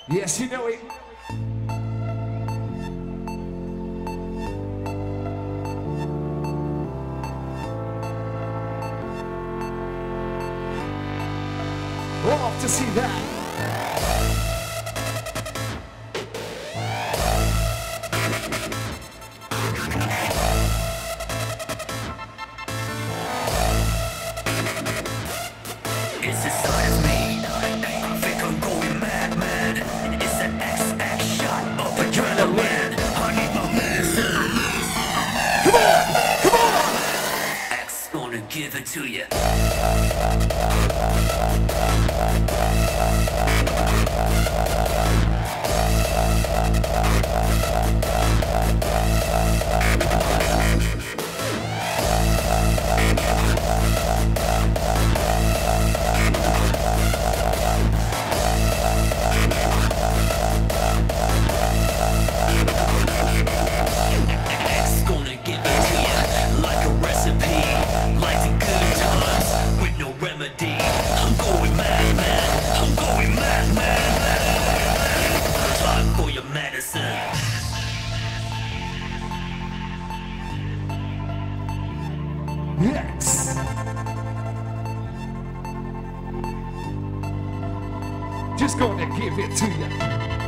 Yes, you know it. Love to see that. It's inside of me. I think I'm going mad, man. It's an XX shot of adrenaline. I need my medicine. Come on! Come on! X gonna give it to you. X gonna give it to you like a recipe, like the good times with no remedy. I'm going mad, man. I'm going mad, man. Time for your medicine. Yes. Just gonna give it to you.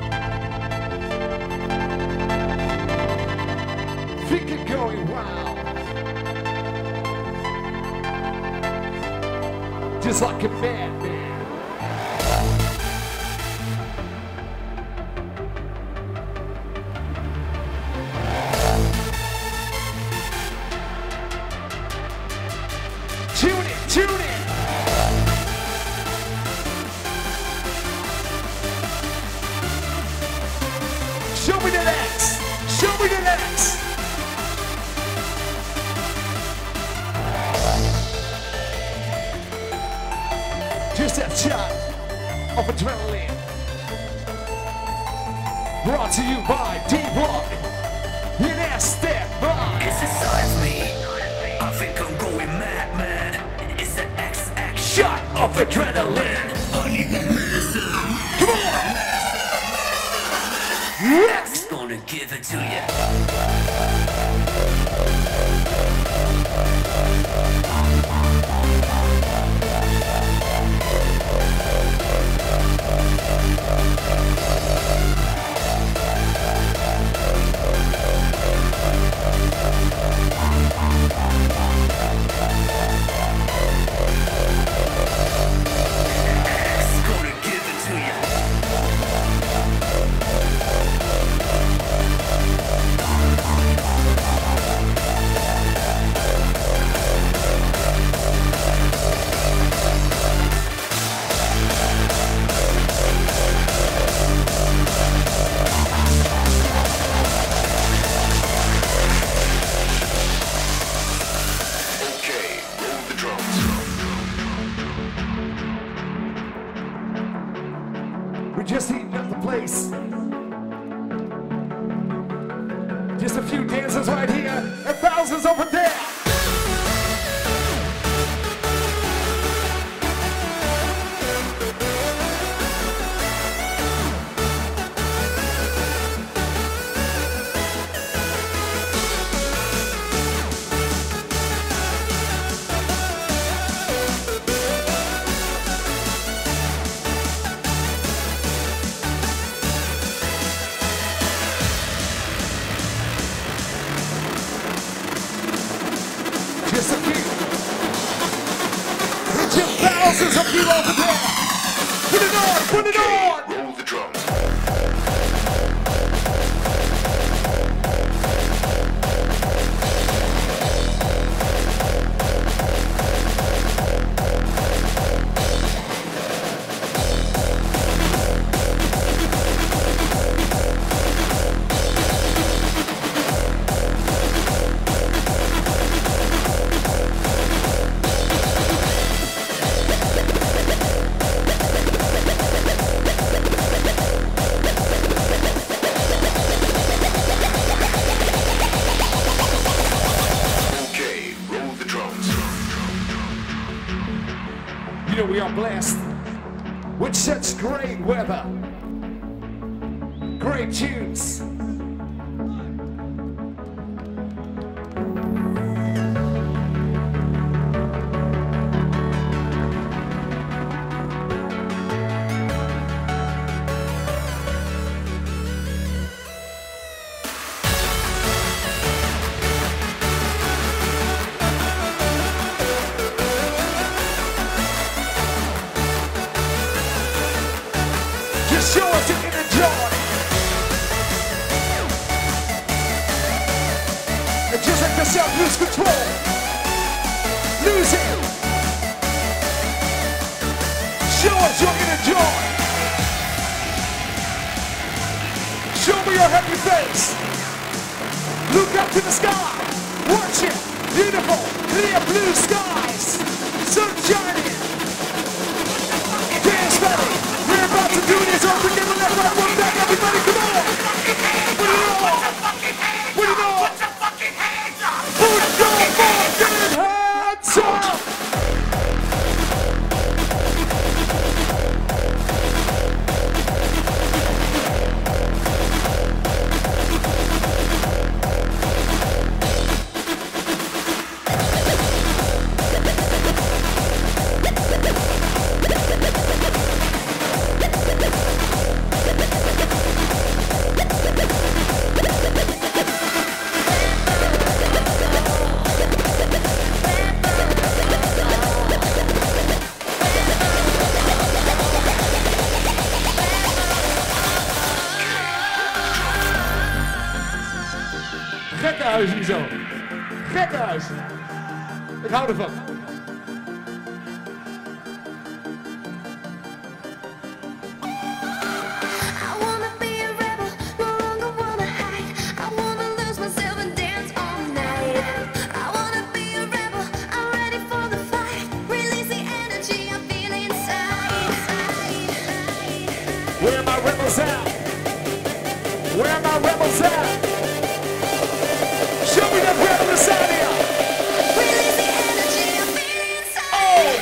Think it going wild. Just like a madman. Tune in, tune in. Show me the next. Show me the next. Just that shot of adrenaline. Brought to you by D-Block. In step by. It's inside of me. I think I'm going mad, man. It's an XX shot of adrenaline. I need my medicine. Come on. X gonna give it to you. X gonna give it to you. Okay, roll the drums. We're just heating up the place. Just a few dancers right here and thousands over there. Just a few. Just thousands of you over there. Put it on, put it on. Roll the drums. Okay, roll the drums. You know we are blessed with such great weather. Great tunes. Just show us your inner joy. And just let yourself lose control. Lose it. Show us your inner joy. Show me your happy face. Look up to the sky. Watch it. Beautiful, clear blue skies. Sun shining. Dance ready. We're about to do this all together. Left, right, one back. Everybody, come on. Put it on. Put it on. Put your fucking hands up. Gekkenhuis hier zo. Gekkenhuis. Ik hou ervan. I wanna be a rebel, no longer wanna hide. I wanna lose myself and dance all night. I wanna be a rebel, I'm ready for the fight. Release the energy I feel inside. Where are my rebels at? Where are my rebels at? Show me that rebel inside here. Release the energy I feel inside.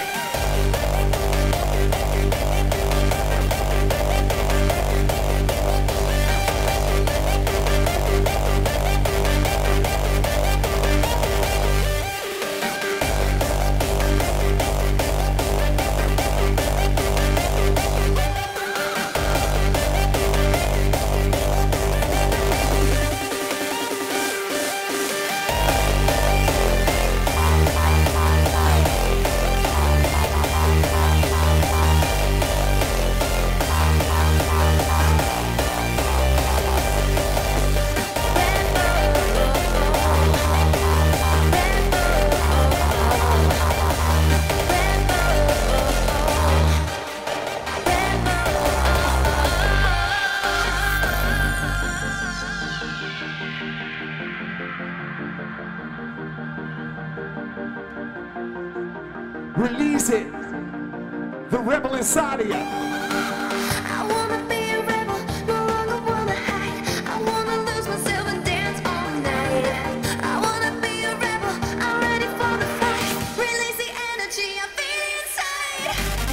Release it. The rebel inside of you. I wanna be a rebel, no longer wanna hide. I wanna lose myself and dance all night. I wanna be a rebel, I'm ready for the fight. Release the energy I feel inside.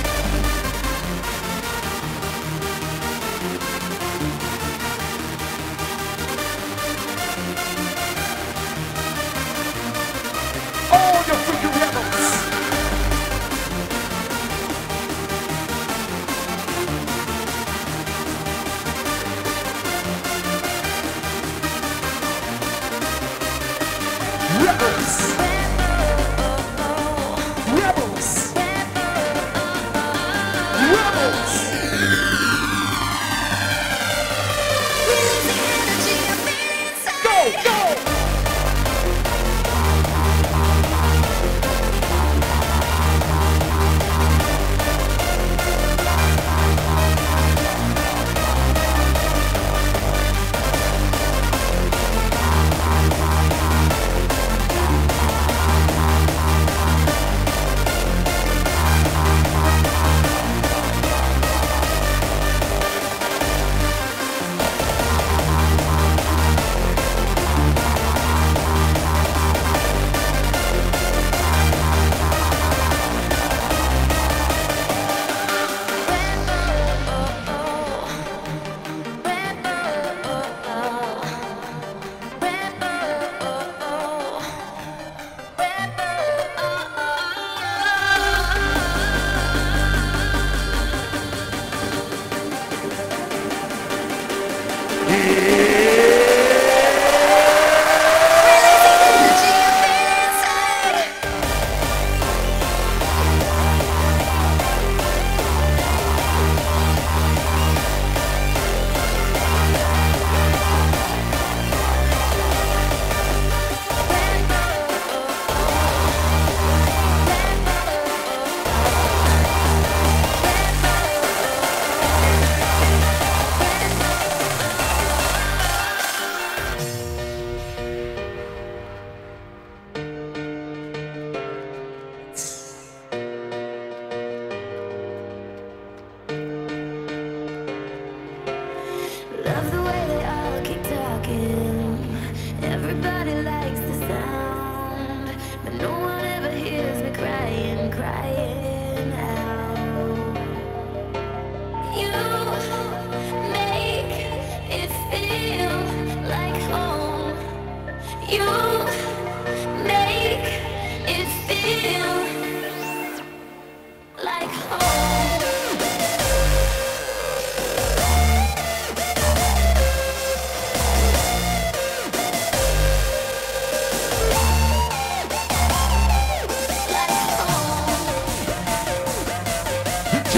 All you freaking rebels. Rebels. Rebels. Rebels. Release the energy I feel inside. Go, go.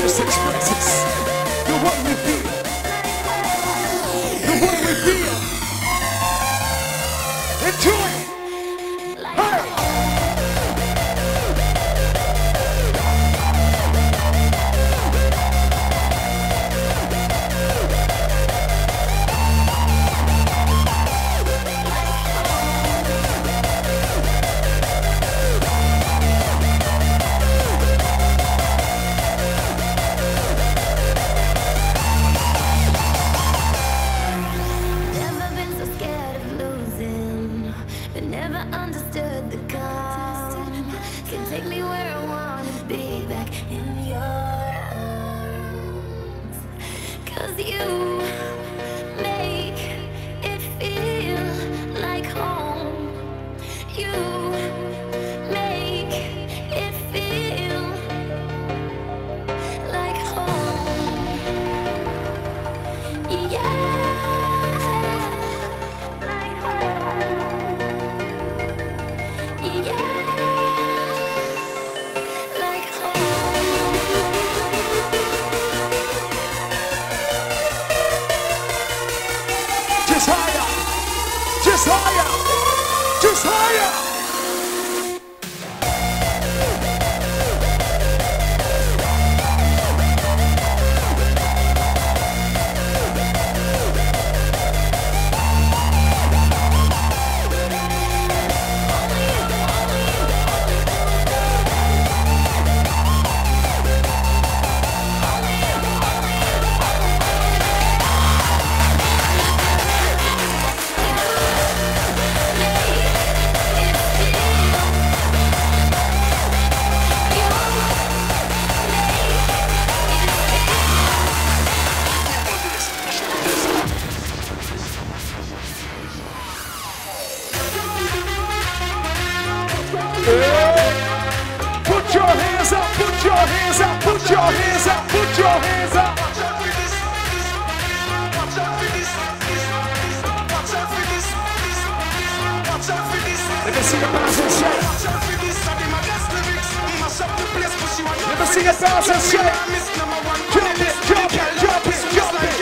just expresses the way we feel. The way we feel. Enjoy it. Hey! Never been so scared of losing, but never understood the cost. Can take me where I wanna be, back in your arms. 'Cause you make it feel like home. You make it feel like home. Yeah. Like home. Yeah. Like home. Just higher. Just higher. Just higher. Put your hands up, put your hands up, put your hands up, put your hands up. Let me see the bounce and shake. Let me see the bounce and shake. Jump it, jump it, jump it, jump it.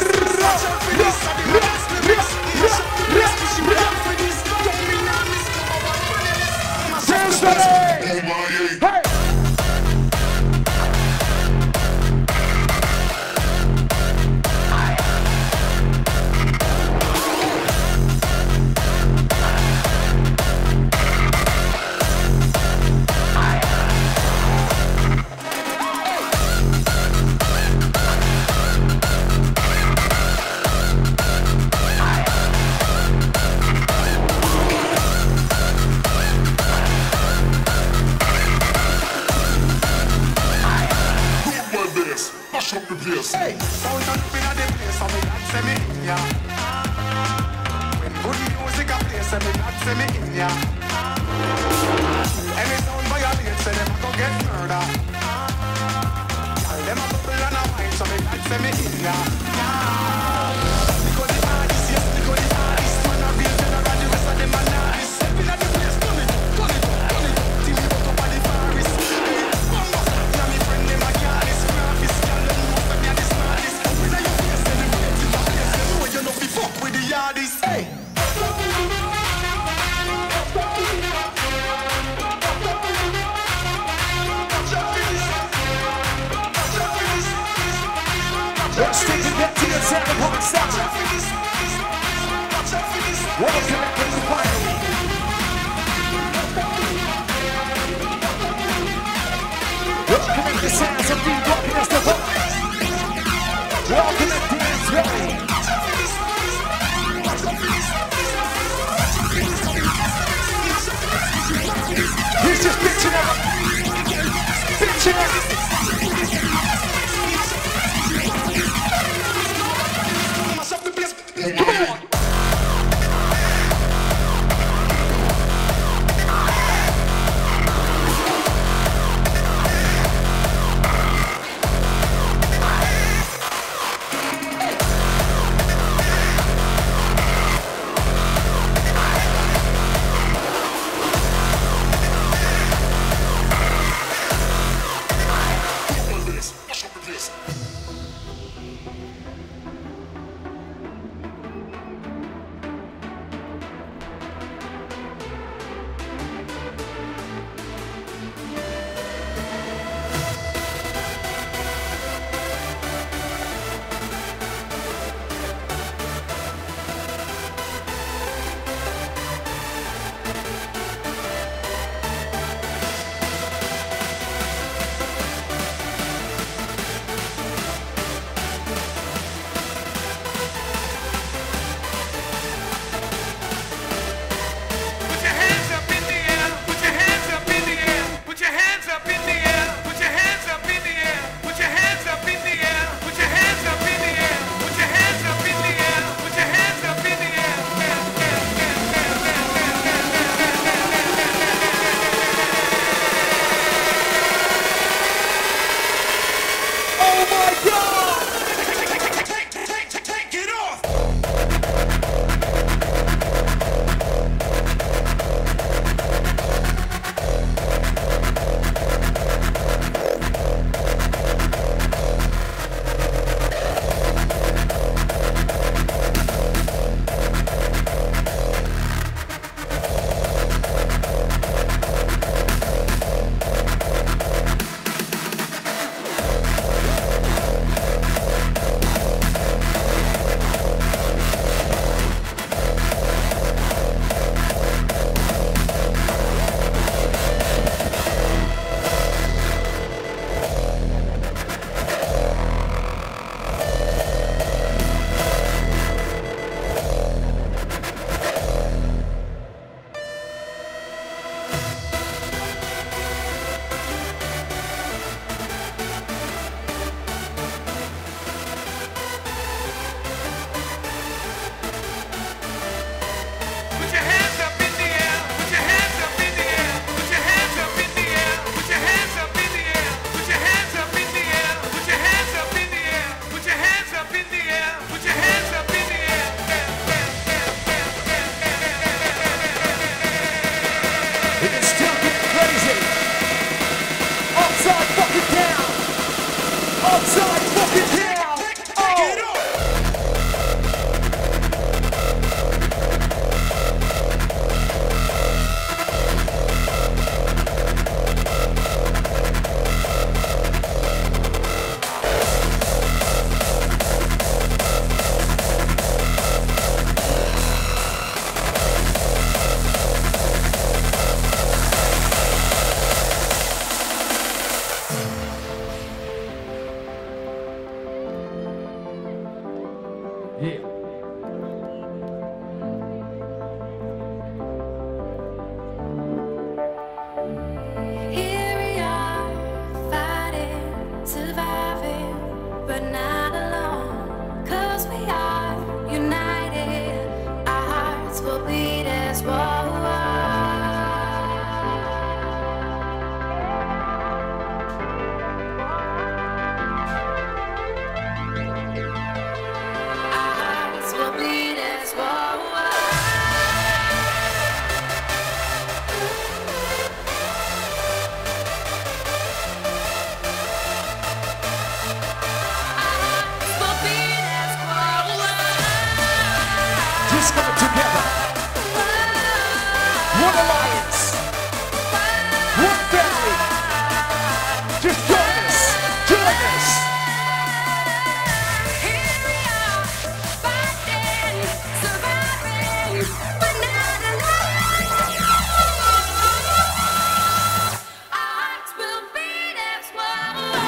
Dance for it. Hey. Mash up the place. Hey, sound and up inna the place, so me not say me in ya. When good music a play, say me not say me in ya. Any sound violate, say them a go get murder. Tell them a bubble and a wine, so me not say me in ya. Because the artist, yes, because the artist, man a real general, the rest of them a nice. Step inna the place, turn it, turn it, turn it. Till me go up on the forest. Hey, bumbo, now me friend them a careless, graphis, girl them know say me a the smartest. When I you face, celebrate in the place, them know you no fi fuck with the yardies. Hey. Let's take it back to the sound of hard sound. Welcome back to the finally. Welcome back to the sounds of the rockin' as the rock. Welcome back to Dance Valley. He's just bitching out. Bitching out. Come on! upside fucking down. Oh. Yeah. Here we are, fighting, surviving, but not alone. 'Cause we are united, our hearts will beat as one. Our hearts will beat as one. Just come together. One alliance. One family. Just join us. Join us. Here we are, fighting, surviving, but not alone. Our hearts will beat as one.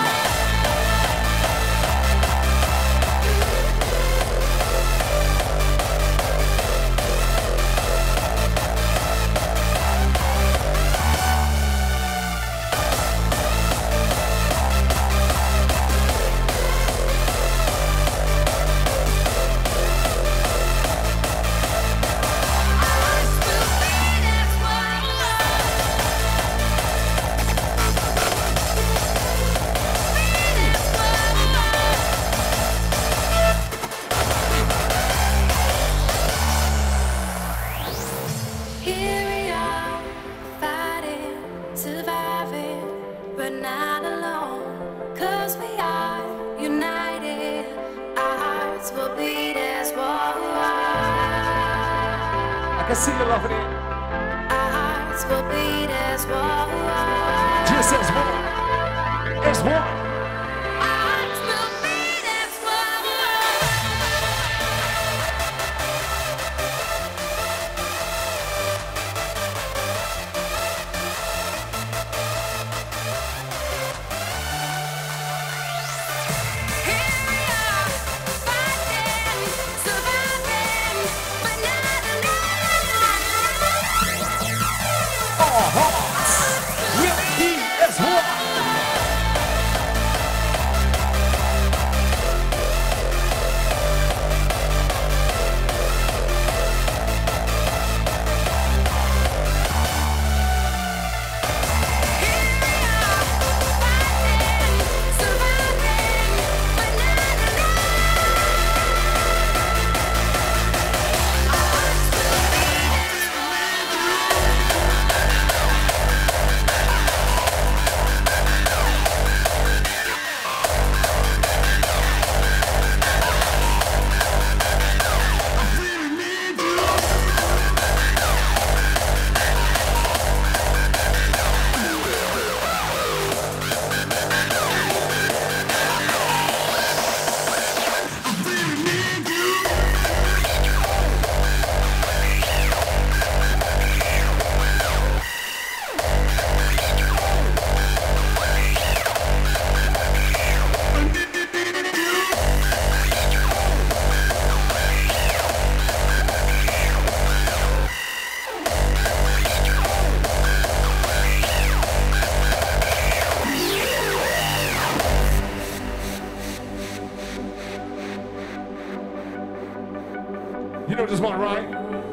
Here we are, fighting, surviving, but not alone. 'Cause we are united, our hearts will beat as one. I can see you loving it. Our hearts will beat as one. Just as one. As one. Our hearts will beat as one. Here we are, fighting, surviving, but not alone. Our hearts will beat as one. You know this one, right?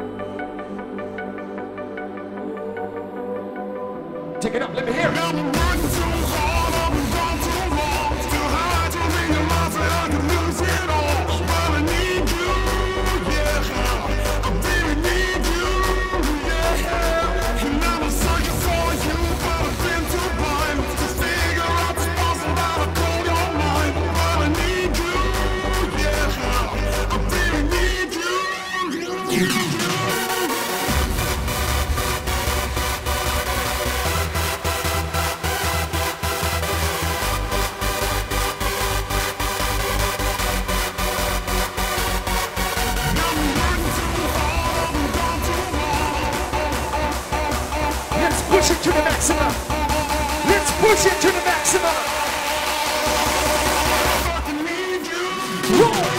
Take it up, let me hear it. I've been working too hard, I've been gone too long. Still high to ring your mind, say I can lose it all. But I need you, yeah. I really need you, yeah. And I've been searching for you, but I've been too blind to figure out this puzzle that I call your mind. push it to the maximum. Let's push it to the maximum. Roll.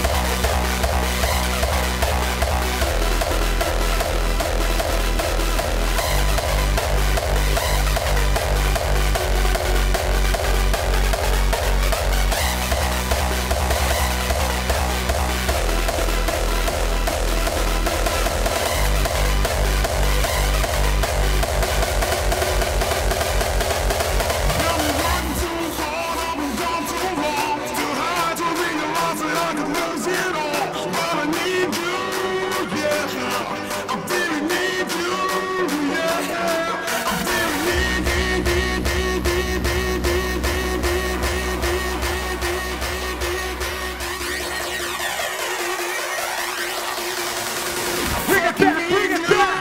Bring it back, bring it back.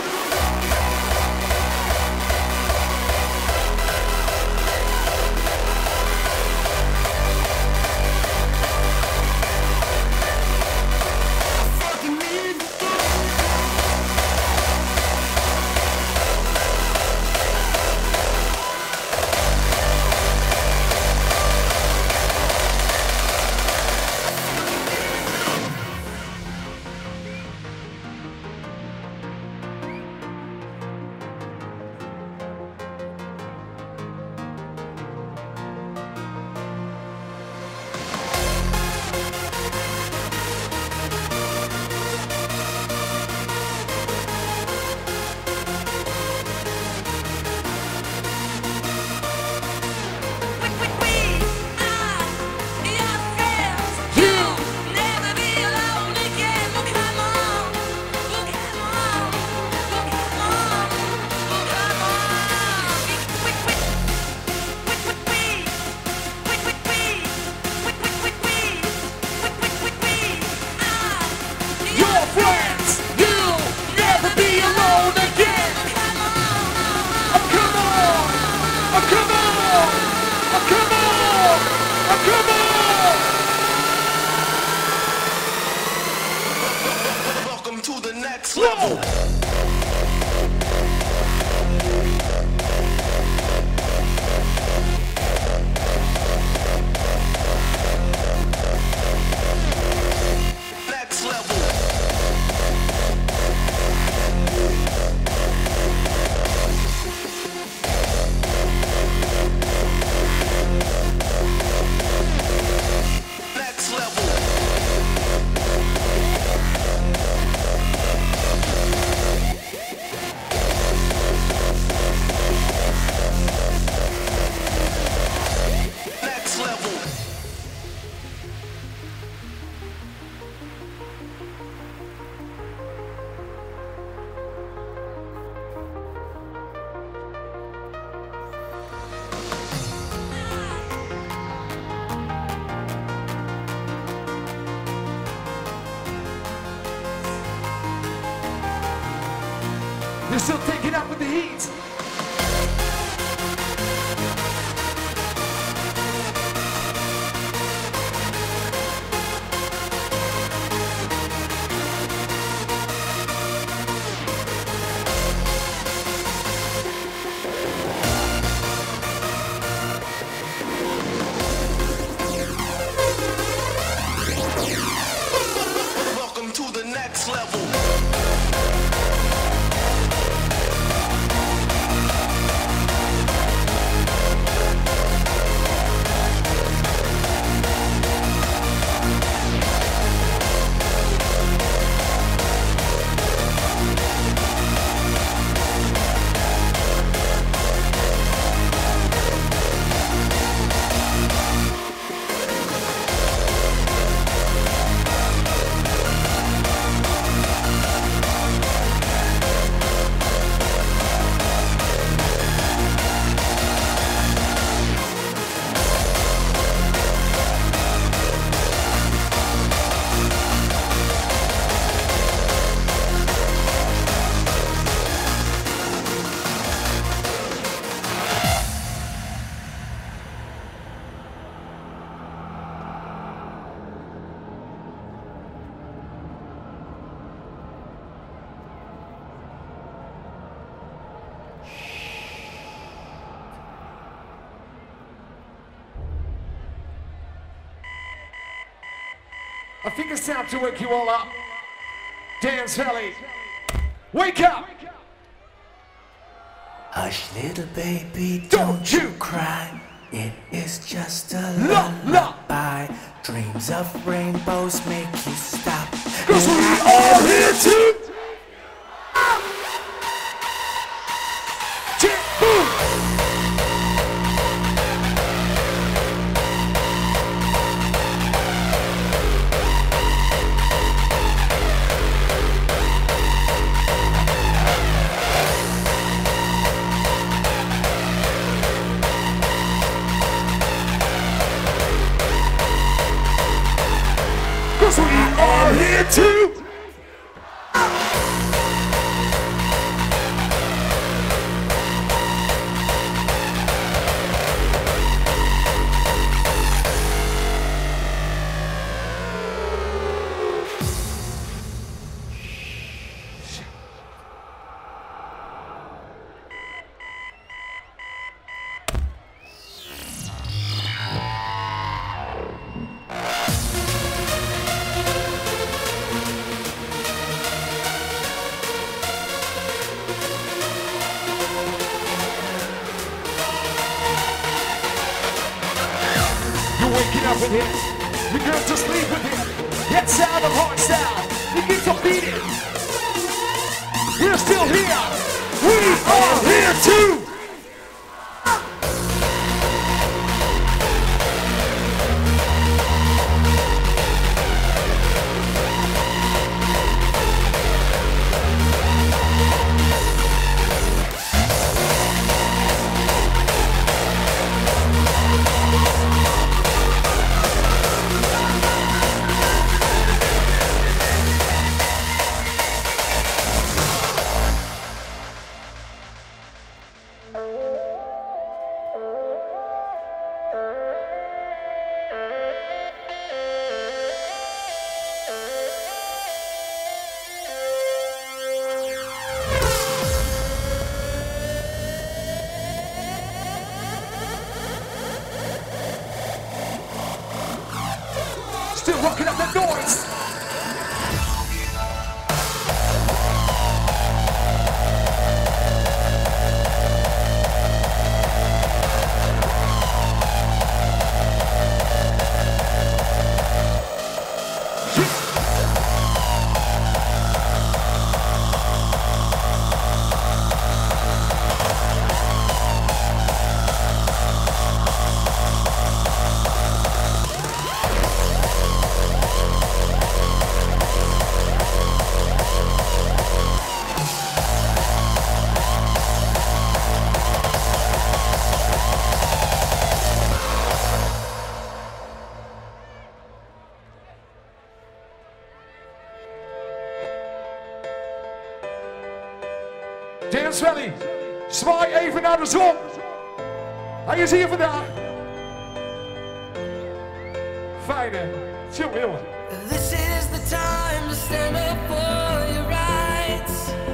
Your friends, you'll never be alone again. Oh, come on! Oh, come on! Oh, come on! Oh, come on! Welcome to the next level. Next level. Next level. Next level. You're still taking up with the heat. Welcome to the next level. I think it's time to wake you all up. Dance Valley, wake up! Hush, little baby, Don't you cry. It is just a lullaby. Dreams of rainbows make you stop. 'Cause we are here to boom. Cause we are here to waking up with him. You go to sleep with him. That sound of hard style. You get to beat it. We're still here. We are here too. Still rocking up the noise. Dance Valley, zwaai even naar de zon. Hij is hier vandaag. Fijne, chill heel. This is the time to stand up for your rights.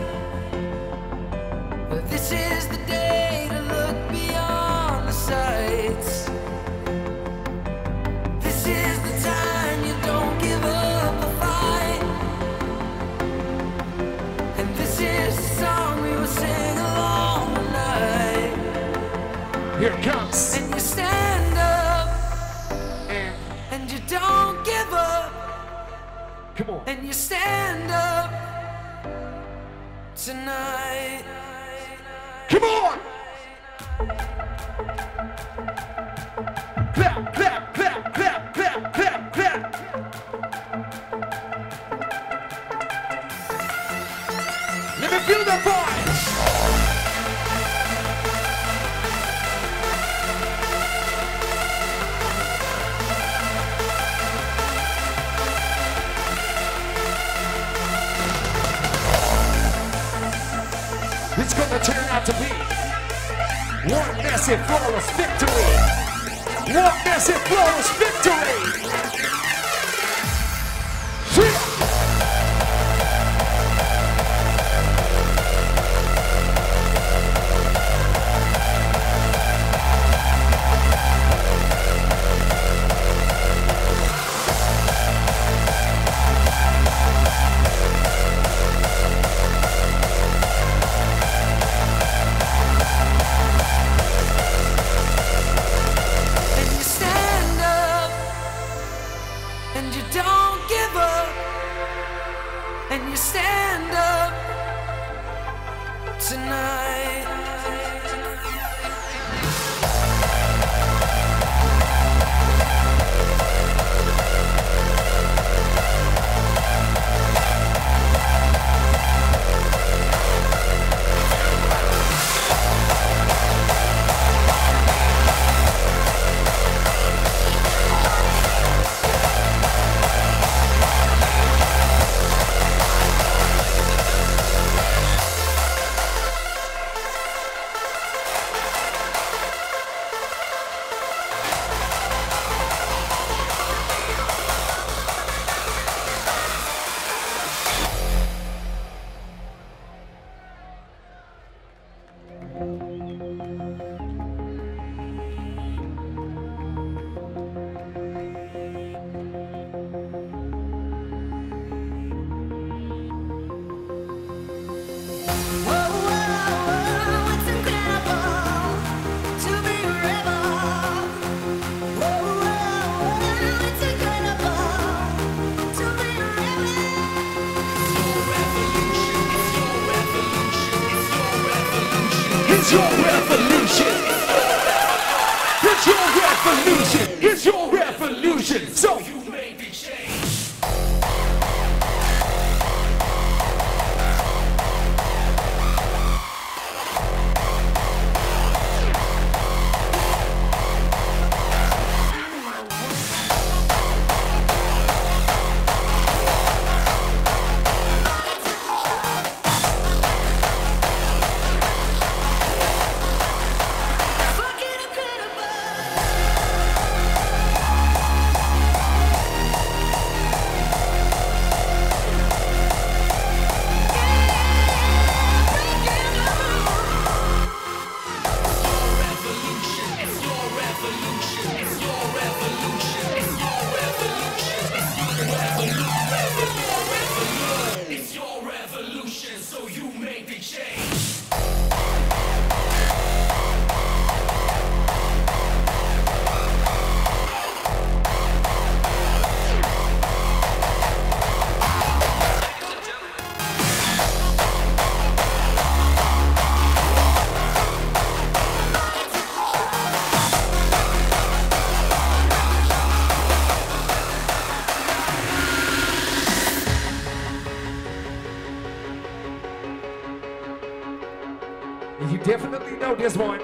This is the day to look beyond the sights. This is the time you don't give up the fight. And this is the song we will sing along the night. Here it comes. And you stand up and you don't give up. Come on. And you stand up tonight. Come on. Clap, clap, clap, clap, clap, clap, clap. Let me feel the vibe. It's gonna turn out to be one massive flawless victory. One massive flawless victory. and you don't give up, and you stand up tonight. It's your revolution. It's your revolution. It's your revolution. So you made the change. You definitely know this one.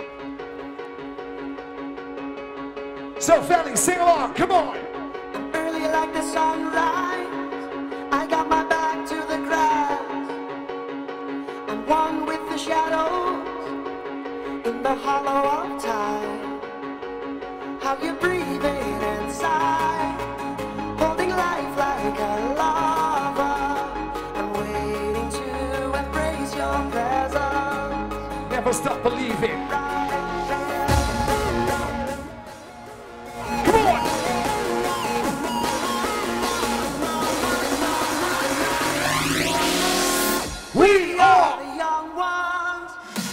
So, fellas, sing along. Come on. Early like the sunrise, I got my back to the grass. I'm one with the shadows in the hollow of time. How you breathing inside, holding life like a lover. I'm waiting to embrace your presence. Never stop believing. We are the young ones.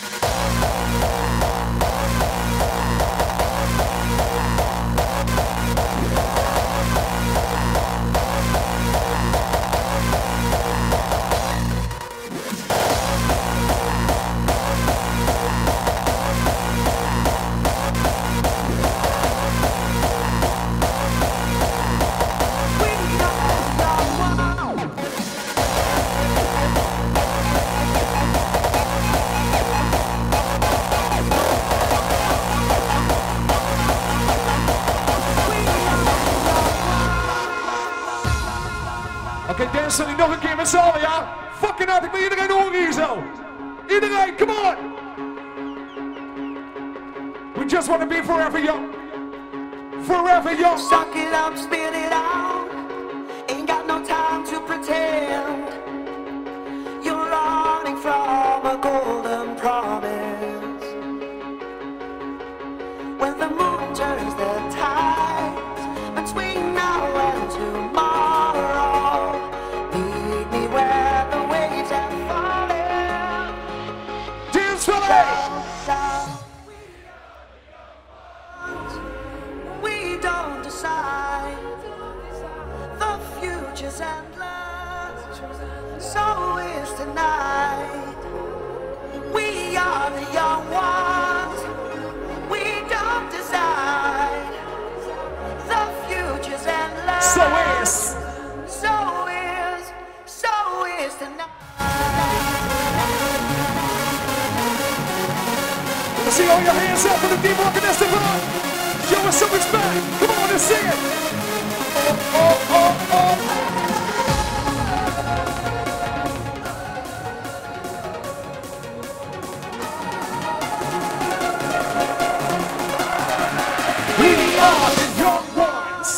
Oké, dansen jullie nog een keer met z'n allen, ja? Fucking hard, ik wil iedereen horen hier zo. Iedereen, come on! We just want to be forever young. Forever young. Suck it up, spit it out. Ain't got no time to pretend. You're running from a golden promise. When the moon turns the tides between now and tomorrow, meet me where the waves are falling. Dance for me! We don't decide. is endless. So is tonight. We are the young ones. We don't decide. The future's endless. So is. So is tonight. Let's see all your hands up for the Deep Rock and Esteban. Show us something's back. Come on and sing it. Oh, oh, oh, oh. We are the young ones.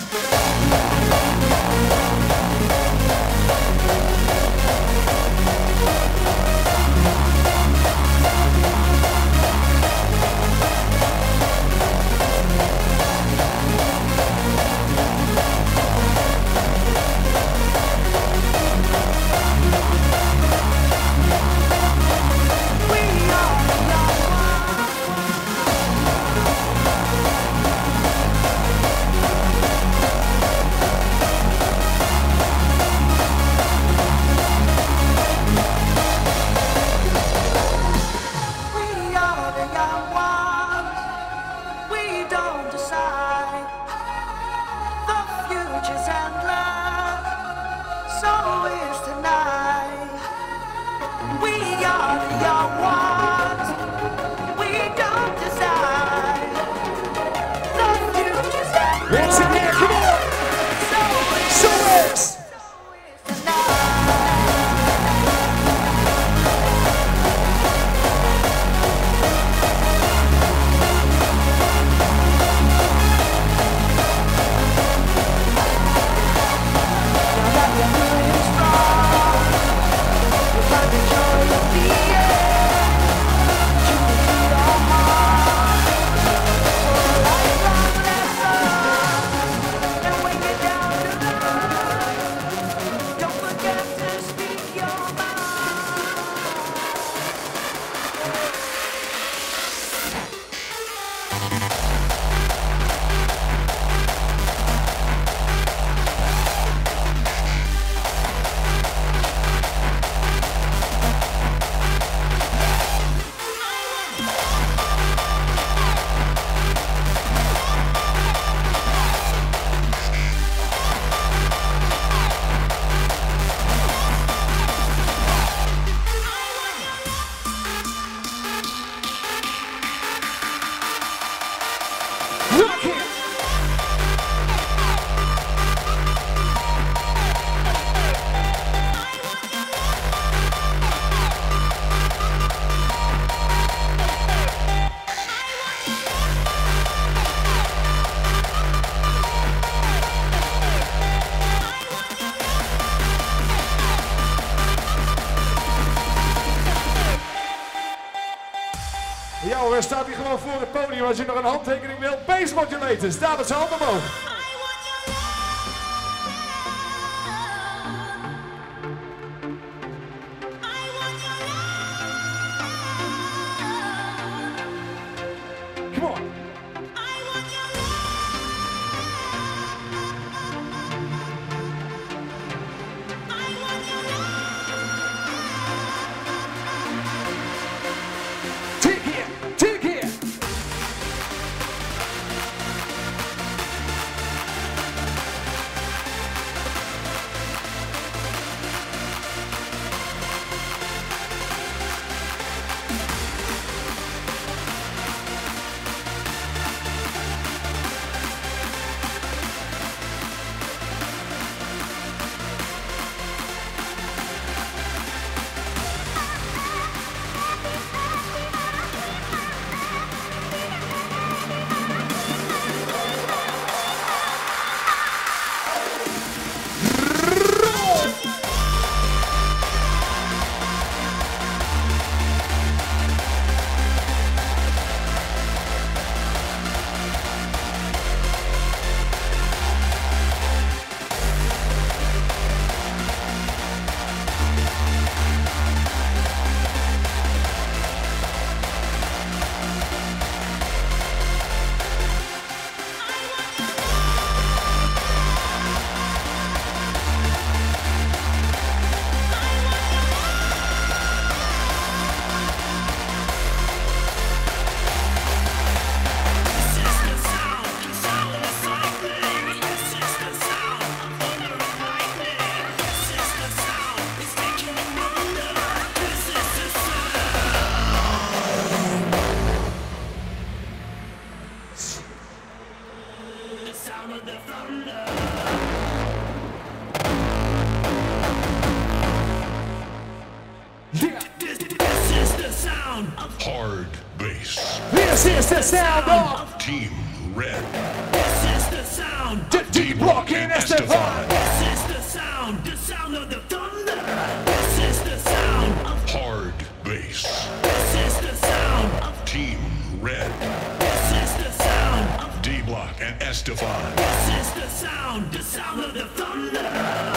Once again, come on! So is! Rock it! Ja hoor, staat hier gewoon voor het podium als je nog een handtekening wilt. Bass modulators, daar met zijn handen omhoog. Come on. Take it, take it. thunder. Yeah. This is the sound of Hard bass. This is the sound of Team Red. This is the sound. the D-Block and Estefan. This is the sound of the thunder. This is the sound of Hard bass. This is the sound of Team Red. This is the sound of D-Block and Estefan. This is the sound of the thunder.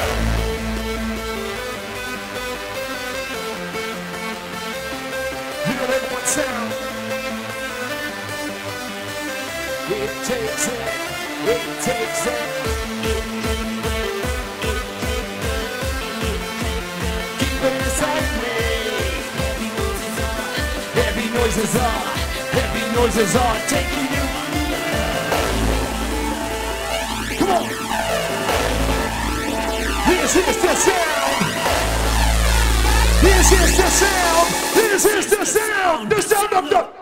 You know that one sound. It takes it. It takes it. Keep it inside me. Heavy noises are. Heavy noises are taking you. Come on. This is the sound. This is the sound. This is the sound. The sound of the.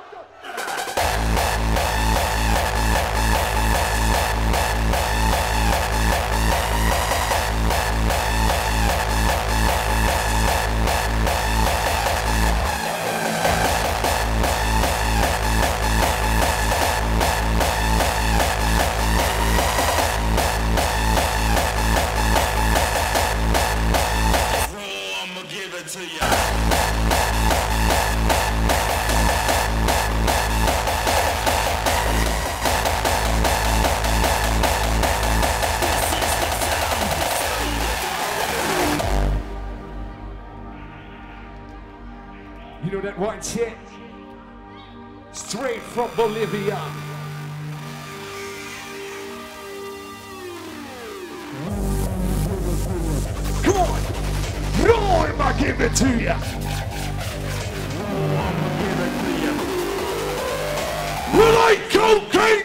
I'ma give it to ya. You know that one chick? Straight from Bolivia. Come on! No, I'ma give it to ya! Will I cocaine?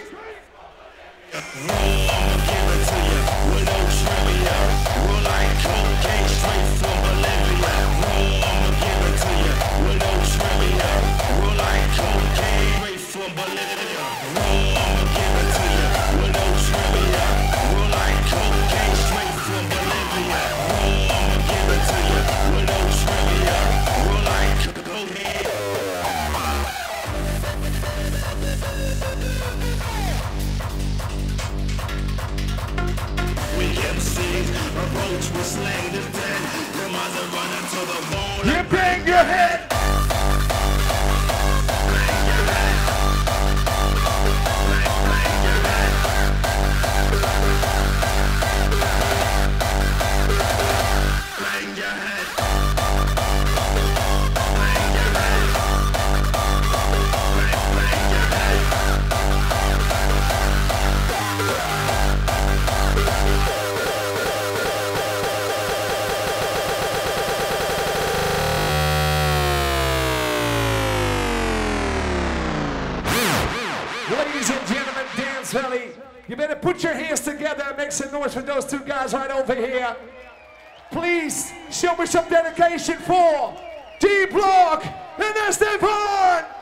You bang your head! Ladies and gentlemen, Dance Valley, you better put your hands together and make some noise for those two guys right over here. Please show me some dedication for D-Block and Estefan!